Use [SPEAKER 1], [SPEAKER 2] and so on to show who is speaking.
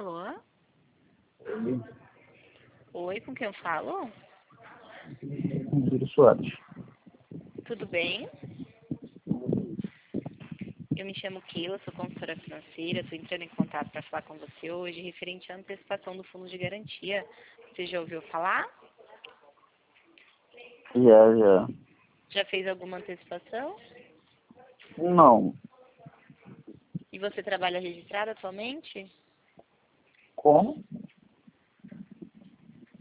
[SPEAKER 1] Alô? Oi, com quem eu falo?
[SPEAKER 2] Júlio Soares.
[SPEAKER 1] Tudo bem? Eu me chamo Keila, sou consultora financeira, estou entrando em contato para falar com você hoje referente à antecipação do fundo de garantia. Você já ouviu falar?
[SPEAKER 2] Já.
[SPEAKER 1] Já fez alguma antecipação?
[SPEAKER 2] Não.
[SPEAKER 1] E você trabalha registrado atualmente?
[SPEAKER 2] Como?